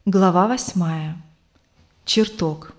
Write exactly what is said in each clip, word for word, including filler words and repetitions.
Глава восьмая. Чертог.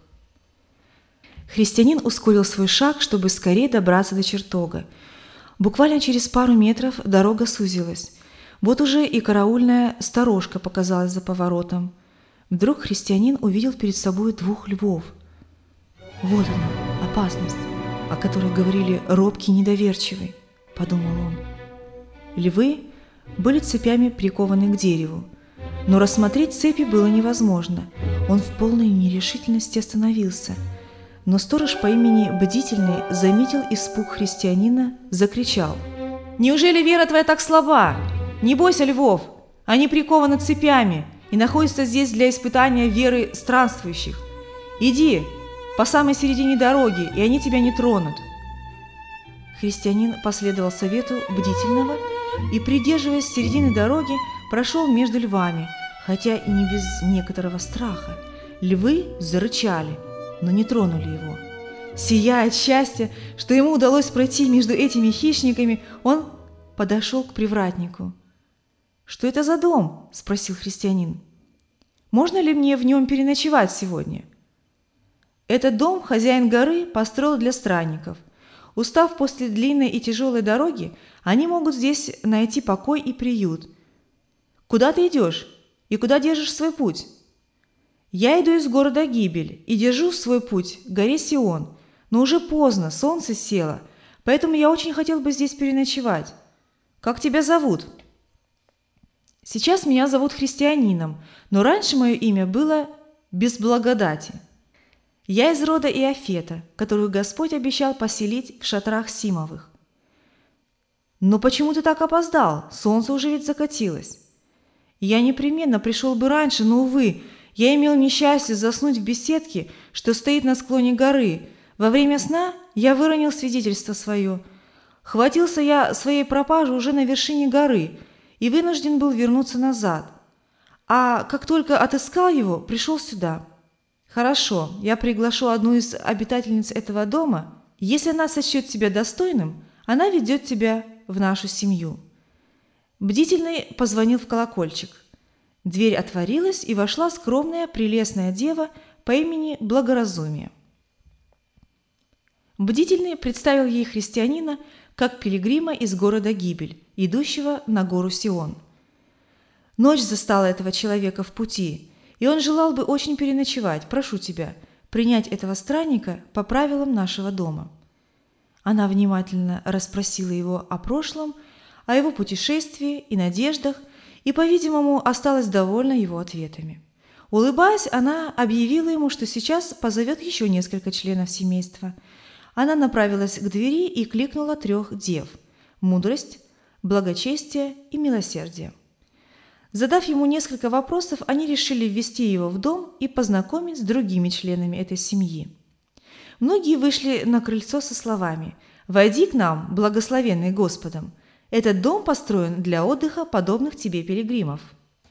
Христианин ускорил свой шаг, чтобы скорее добраться до чертога. Буквально через пару метров дорога сузилась. Вот уже и караульная сторожка показалась за поворотом. Вдруг христианин увидел перед собой двух львов. «Вот она, опасность, о которой говорили робкий и недоверчивый», – подумал он. Львы были цепями прикованы к дереву. Но рассмотреть цепи было невозможно. Он в полной нерешительности остановился. Но сторож по имени Бдительный заметил испуг христианина, закричал: «Неужели вера твоя так слаба? Не бойся львов! Они прикованы цепями и находятся здесь для испытания веры странствующих. Иди по самой середине дороги, и они тебя не тронут». Христианин последовал совету Бдительного и, придерживаясь середины дороги, прошел между львами, хотя и не без некоторого страха. Львы зарычали, но не тронули его. Сияя от счастья, что ему удалось пройти между этими хищниками, он подошел к привратнику. «Что это за дом?» – спросил христианин. «Можно ли мне в нем переночевать сегодня?» «Этот дом хозяин горы построил для странников. Устав после длинной и тяжелой дороги, они могут здесь найти покой и приют. Куда ты идешь и куда держишь свой путь?» «Я иду из города Гибель и держу свой путь к горе Сион, но уже поздно, солнце село, поэтому я очень хотел бы здесь переночевать. Как тебя зовут?» «Сейчас меня зовут Христианином, но раньше мое имя было Без благодати. Я из рода Иофета, которую Господь обещал поселить в шатрах Симовых». «Но почему ты так опоздал? Солнце уже ведь закатилось». «Я непременно пришел бы раньше, но, увы, я имел несчастье заснуть в беседке, что стоит на склоне горы. Во время сна я выронил свидетельство свое. Хватился я своей пропажи уже на вершине горы и вынужден был вернуться назад. А как только отыскал его, пришел сюда». «Хорошо, я приглашу одну из обитательниц этого дома. Если она сочтет тебя достойным, она ведет тебя в нашу семью». Бдительный позвонил в колокольчик. Дверь отворилась, и вошла скромная, прелестная дева по имени Благоразумие. Бдительный представил ей христианина как пилигрима из города Гибель, идущего на гору Сион. Ночь застала этого человека в пути, и он желал бы очень переночевать. Прошу тебя принять этого странника по правилам нашего дома». Она внимательно расспросила его о прошлом, о его путешествии и надеждах, и, по-видимому, осталась довольна его ответами. Улыбаясь, она объявила ему, что сейчас позовет еще несколько членов семейства. Она направилась к двери и кликнула трех дев – мудрость, благочестие и милосердие. Задав ему несколько вопросов, они решили ввести его в дом и познакомить с другими членами этой семьи. Многие вышли на крыльцо со словами: «Войди к нам, благословенный Господом! Этот дом построен для отдыха подобных тебе пилигримов».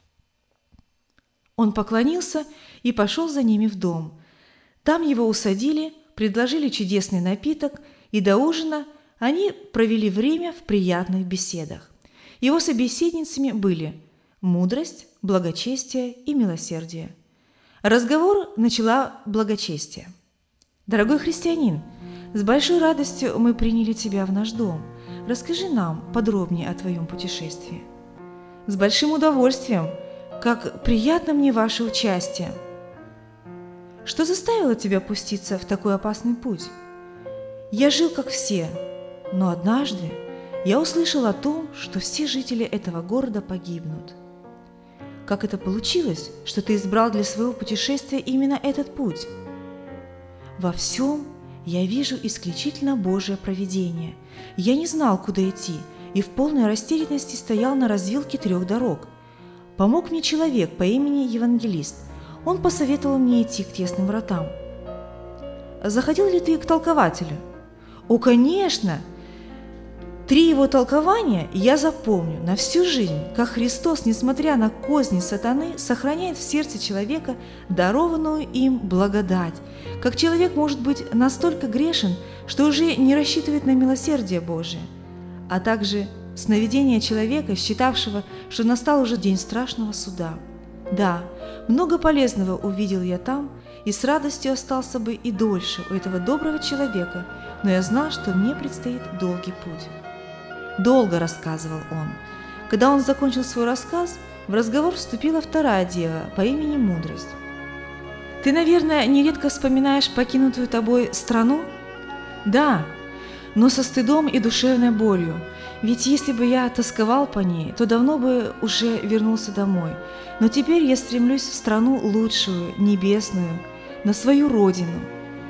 Он поклонился и пошел за ними в дом. Там его усадили, предложили чудесный напиток, и до ужина они провели время в приятных беседах. Его собеседницами были мудрость, благочестие и милосердие. Разговор начала благочестие. «Дорогой христианин, с большой радостью мы приняли тебя в наш дом. Расскажи нам подробнее о твоем путешествии». «С большим удовольствием. Как приятно мне ваше участие». «Что заставило тебя пуститься в такой опасный путь?» «Я жил, как все, но однажды я услышал о том, что все жители этого города погибнут». «Как это получилось, что ты избрал для своего путешествия именно этот путь?» «Во всем я вижу исключительно Божие провидение. Я не знал, куда идти, и в полной растерянности стоял на развилке трех дорог. Помог мне человек по имени Евангелист. Он посоветовал мне идти к тесным вратам». «Заходил ли ты к толкователю?» «О, конечно! Три его толкования я запомню на всю жизнь, как Христос, несмотря на козни сатаны, сохраняет в сердце человека дарованную им благодать, как человек может быть настолько грешен, что уже не рассчитывает на милосердие Божие, а также сновидение человека, считавшего, что настал уже день страшного суда. Да, много полезного увидел я там, и с радостью остался бы и дольше у этого доброго человека, но я знал, что мне предстоит долгий путь. Долго рассказывал он. Когда он закончил свой рассказ, в разговор вступила вторая дева по имени Мудрость. «Ты, наверное, нередко вспоминаешь покинутую тобой страну?» «Да, но со стыдом и душевной болью. Ведь если бы я тосковал по ней, то давно бы уже вернулся домой. Но теперь я стремлюсь в страну лучшую, небесную, на свою родину.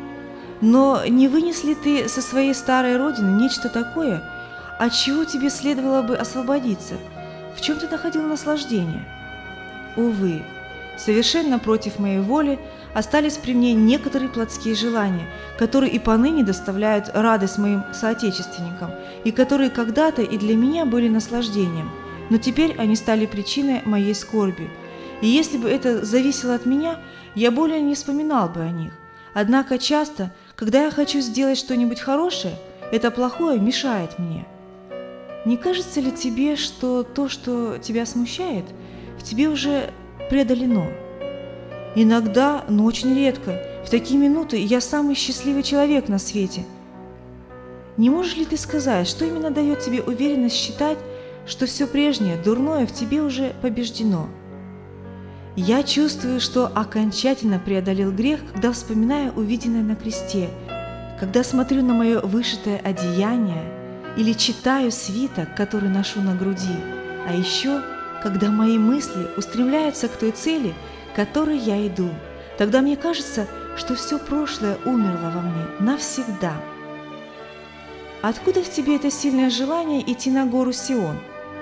Но не вынес ли ты со своей старой родины нечто такое, от чего тебе следовало бы освободиться? В чем ты находил наслаждение?» «Увы, совершенно против моей воли остались при мне некоторые плотские желания, которые и поныне доставляют радость моим соотечественникам, и которые когда-то и для меня были наслаждением, но теперь они стали причиной моей скорби. И если бы это зависело от меня, я более не вспоминал бы о них. Однако часто, когда я хочу сделать что-нибудь хорошее, это плохое мешает мне. Не кажется ли тебе, что то, что тебя смущает, в тебе уже преодолено? Иногда, но очень редко, в такие минуты я самый счастливый человек на свете. Не можешь ли ты сказать, что именно дает тебе уверенность считать, что все прежнее, дурное в тебе уже побеждено? Я чувствую, что окончательно преодолел грех, когда вспоминаю увиденное на кресте, когда смотрю на мое вышитое одеяние или читаю свиток, который ношу на груди, а еще, когда мои мысли устремляются к той цели, к которой я иду. Тогда мне кажется, что все прошлое умерло во мне навсегда. Откуда в тебе это сильное желание идти на гору Сион?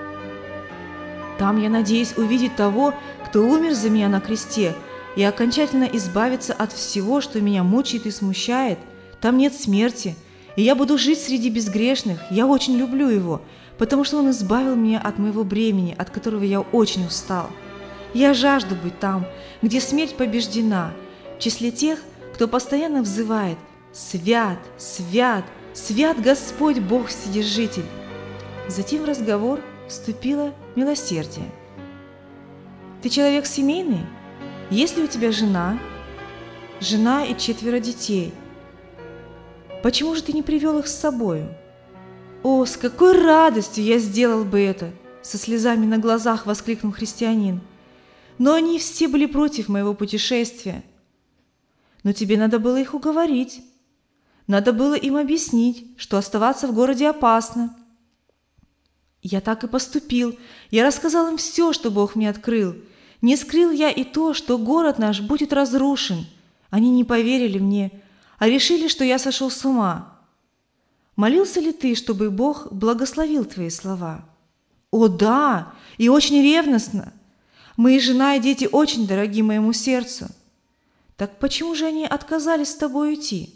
Там я надеюсь увидеть того, кто умер за меня на кресте, и окончательно избавиться от всего, что меня мучает и смущает. Там нет смерти, и я буду жить среди безгрешных. Я очень люблю его, потому что он избавил меня от моего бремени, от которого я очень устал. Я жажду быть там, где смерть побеждена, в числе тех, кто постоянно взывает: «Свят, свят, свят Господь Бог Вседержитель». Затем в разговор вступило милосердие. «Ты человек семейный? Есть ли у тебя жена? Жена и четверо детей. Почему же ты не привел их с собою?» «О, с какой радостью я сделал бы это!» Со слезами на глазах воскликнул христианин. «Но они все были против моего путешествия». «Но тебе надо было их уговорить. Надо было им объяснить, что оставаться в городе опасно». «Я так и поступил. Я рассказал им все, что Бог мне открыл. Не скрыл я и то, что город наш будет разрушен. Они не поверили мне, а решили, что я сошел с ума. Молился ли ты, чтобы Бог благословил твои слова?» «О, да, и очень ревностно. Мои жена и дети очень дороги моему сердцу». «Так почему же они отказались с тобой уйти?»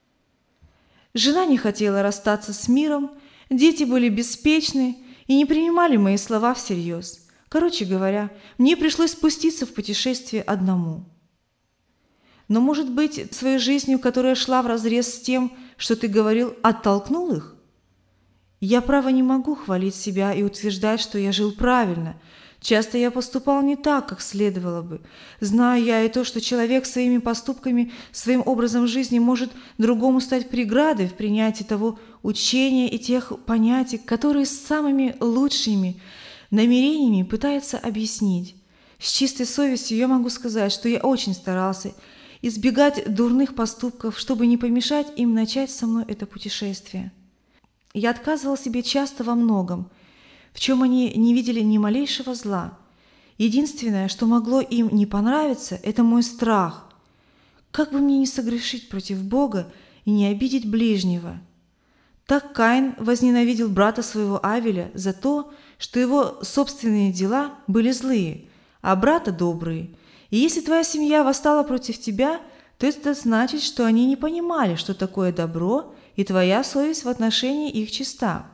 «Жена не хотела расстаться с миром, дети были беспечны и не принимали мои слова всерьез. Короче говоря, мне пришлось спуститься в путешествие одному». «Но, может быть, своей жизнью, которая шла вразрез с тем, что ты говорил, оттолкнул их?» «Я, право, не могу хвалить себя и утверждать, что я жил правильно. Часто я поступал не так, как следовало бы. Знаю я и то, что человек своими поступками, своим образом жизни может другому стать преградой в принятии того учения и тех понятий, которые с самыми лучшими намерениями пытается объяснить. С чистой совестью я могу сказать, что я очень старался избегать дурных поступков, чтобы не помешать им начать со мной это путешествие. Я отказывал себе часто во многом, в чем они не видели ни малейшего зла. Единственное, что могло им не понравиться, это мой страх. Как бы мне не согрешить против Бога и не обидеть ближнего? Так Каин возненавидел брата своего Авеля за то, что его собственные дела были злые, а брата добрые. И если твоя семья восстала против тебя, то это значит, что они не понимали, что такое добро, и твоя совесть в отношении их чиста.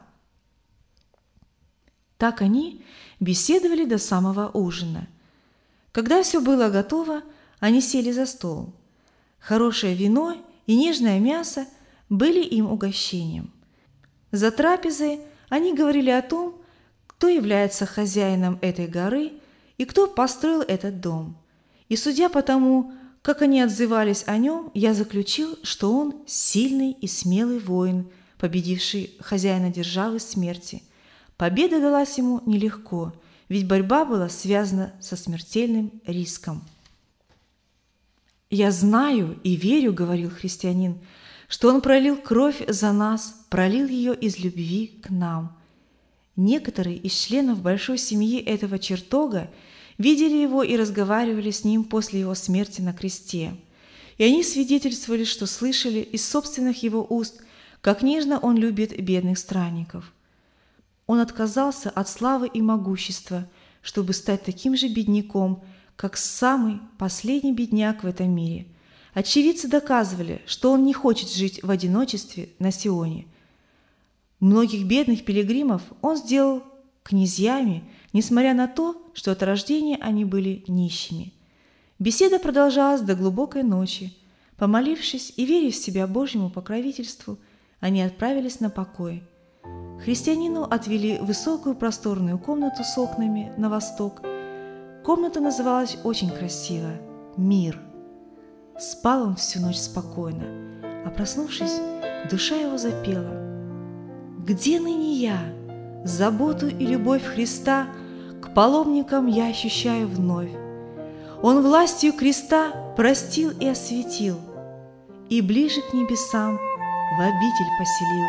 Так они беседовали до самого ужина. Когда все было готово, они сели за стол. Хорошее вино и нежное мясо были им угощением. За трапезой они говорили о том, кто является хозяином этой горы и кто построил этот дом. И судя по тому, как они отзывались о нем, я заключил, что он сильный и смелый воин, победивший хозяина державы смерти. Победа далась ему нелегко, ведь борьба была связана со смертельным риском. «Я знаю и верю, — говорил христианин, — что он пролил кровь за нас, пролил ее из любви к нам». Некоторые из членов большой семьи этого чертога видели его и разговаривали с ним после его смерти на кресте. И они свидетельствовали, что слышали из собственных его уст, как нежно он любит бедных странников. Он отказался от славы и могущества, чтобы стать таким же бедняком, как самый последний бедняк в этом мире. Очевидцы доказывали, что он не хочет жить в одиночестве на Сионе. Многих бедных пилигримов он сделал князьями, несмотря на то, что от рождения они были нищими. Беседа продолжалась до глубокой ночи. Помолившись и веря в себя Божьему покровительству, они отправились на покой. Христианину отвели высокую просторную комнату с окнами на восток. Комната называлась очень красиво – «Мир». Спал он всю ночь спокойно, а проснувшись, душа его запела: «Где ныне я? Заботу и любовь Христа к паломникам я ощущаю вновь. Он властью креста простил и осветил, и ближе к небесам в обитель поселил».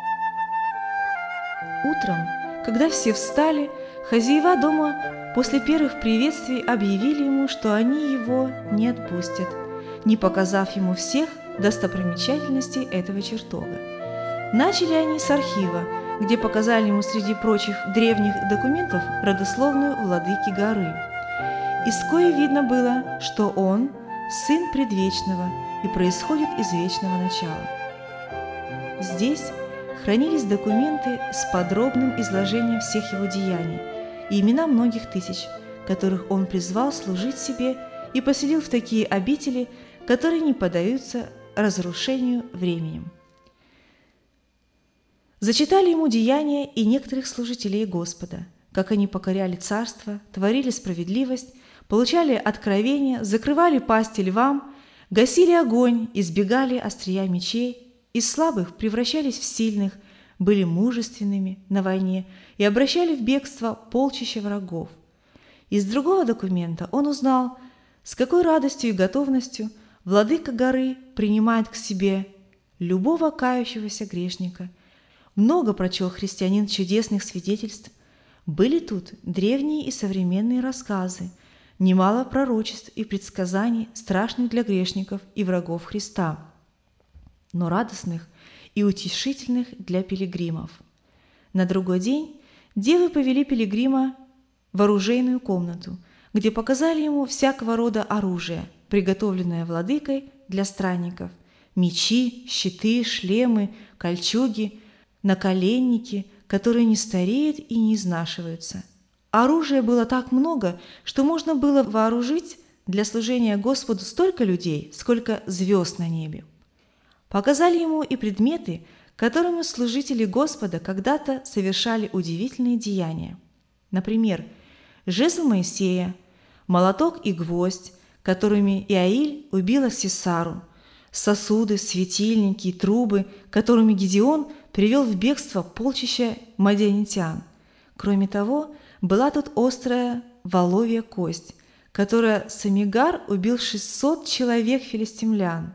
Утром, когда все встали, хозяева дома после первых приветствий объявили ему, что они его не отпустят, не показав ему всех достопримечательностей этого чертога. Начали они с архива, где показали ему среди прочих древних документов родословную владыки горы, из коей видно было, что он – сын предвечного и происходит из вечного начала. Здесь хранились документы с подробным изложением всех его деяний и имена многих тысяч, которых он призвал служить себе и поселил в такие обители, которые не поддаются разрушению временем. Зачитали ему деяния и некоторых служителей Господа, как они покоряли царство, творили справедливость, получали откровения, закрывали пасти львам, гасили огонь, избегали острия мечей, из слабых превращались в сильных, были мужественными на войне и обращали в бегство полчища врагов. Из другого документа он узнал, с какой радостью и готовностью владыка горы принимает к себе любого кающегося грешника. Много прочел христианин чудесных свидетельств. Были тут древние и современные рассказы, немало пророчеств и предсказаний, страшных для грешников и врагов Христа, но радостных и утешительных для пилигримов. На другой день девы повели пилигрима в оружейную комнату, где показали ему всякого рода оружие, приготовленное владыкой для странников: мечи, щиты, шлемы, кольчуги, наколенники, которые не стареют и не изнашиваются. Оружия было так много, что можно было вооружить для служения Господу столько людей, сколько звезд на небе. Показали ему и предметы, которыми служители Господа когда-то совершали удивительные деяния. Например, жезл Моисея, молоток и гвоздь, которыми Иаиль убила Сисару, сосуды, светильники и трубы, которыми Гедеон привел в бегство полчища мадианитян. Кроме того, была тут острая воловья кость, которая Самигар убил шестьсот человек филистимлян.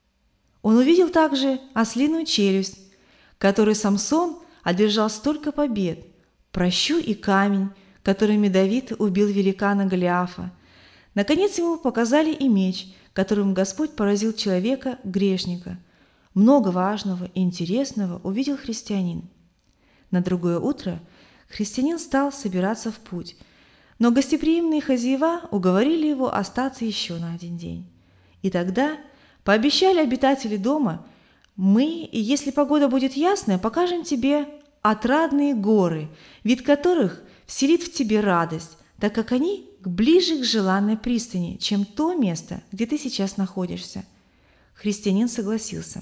Он увидел также ослиную челюсть, которой Самсон одержал столько побед, прощу и камень, которыми Давид убил великана Голиафа. Наконец ему показали и меч, которым Господь поразил человека, грешника. Много важного и интересного увидел христианин. На другое утро христианин стал собираться в путь, но гостеприимные хозяева уговорили его остаться еще на один день. И тогда пообещали обитатели дома: «Мы, если погода будет ясная, покажем тебе отрадные горы, вид которых вселит в тебе радость, так как они ближе к желанной пристани, чем то место, где ты сейчас находишься». Христианин согласился.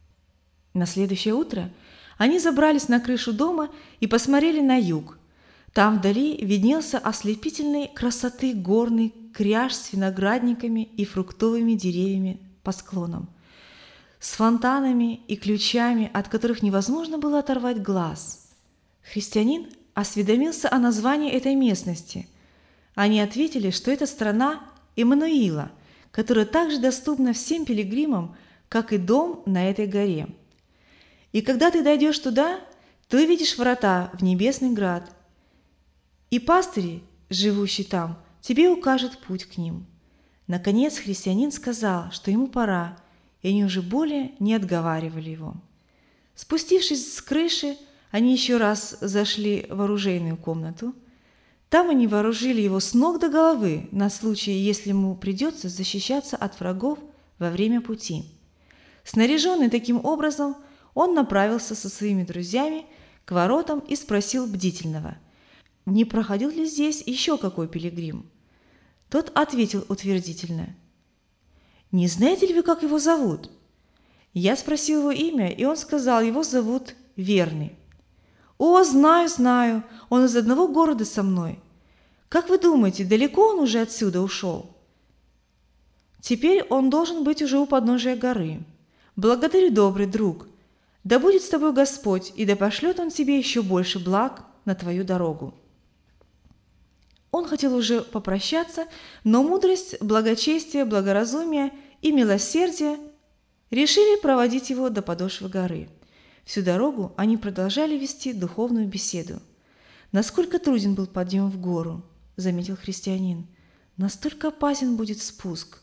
На следующее утро они забрались на крышу дома и посмотрели на юг. Там вдали виднелся ослепительной красоты горный кряж с виноградниками и фруктовыми деревьями по склонам, с фонтанами и ключами, от которых невозможно было оторвать глаз. Христианин осведомился о названии этой местности. Они ответили, что это страна Эммануила, которая также доступна всем пилигримам, как и дом на этой горе. И когда ты дойдешь туда, ты увидишь врата в небесный град, и пастыри, живущие там, тебе укажут путь к ним. Наконец христианин сказал, что ему пора, и они уже более не отговаривали его. Спустившись с крыши, они еще раз зашли в оружейную комнату. Там они вооружили его с ног до головы на случай, если ему придется защищаться от врагов во время пути. Снаряженный таким образом, он направился со своими друзьями к воротам и спросил бдительного, не проходил ли здесь еще какой пилигрим. Тот ответил утвердительно. «Не знаете ли вы, как его зовут?» Я спросил его имя, и он сказал, его зовут Верный. «О, знаю, знаю, он из одного города со мной. Как вы думаете, далеко он уже отсюда ушел?» «Теперь он должен быть уже у подножия горы. Благодарю, добрый друг. Да будет с тобой Господь, и да пошлет он тебе еще больше благ на твою дорогу». Он хотел уже попрощаться, но мудрость, благочестие, благоразумие и милосердие решили проводить его до подошвы горы. Всю дорогу они продолжали вести духовную беседу. «Насколько труден был подъем в гору», — заметил христианин, — «настолько опасен будет спуск».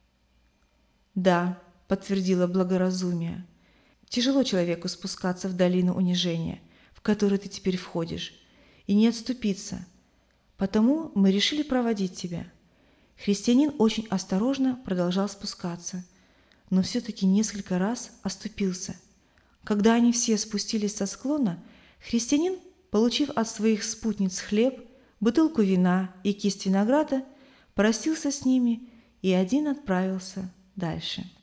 «Да», — подтвердило благоразумие, — «тяжело человеку спускаться в долину унижения, в которую ты теперь входишь, и не отступиться. Потому мы решили проводить тебя». Христианин очень осторожно продолжал спускаться, но все-таки несколько раз оступился. Когда они все спустились со склона, христианин, получив от своих спутниц хлеб, бутылку вина и кисть винограда, простился с ними и один отправился дальше.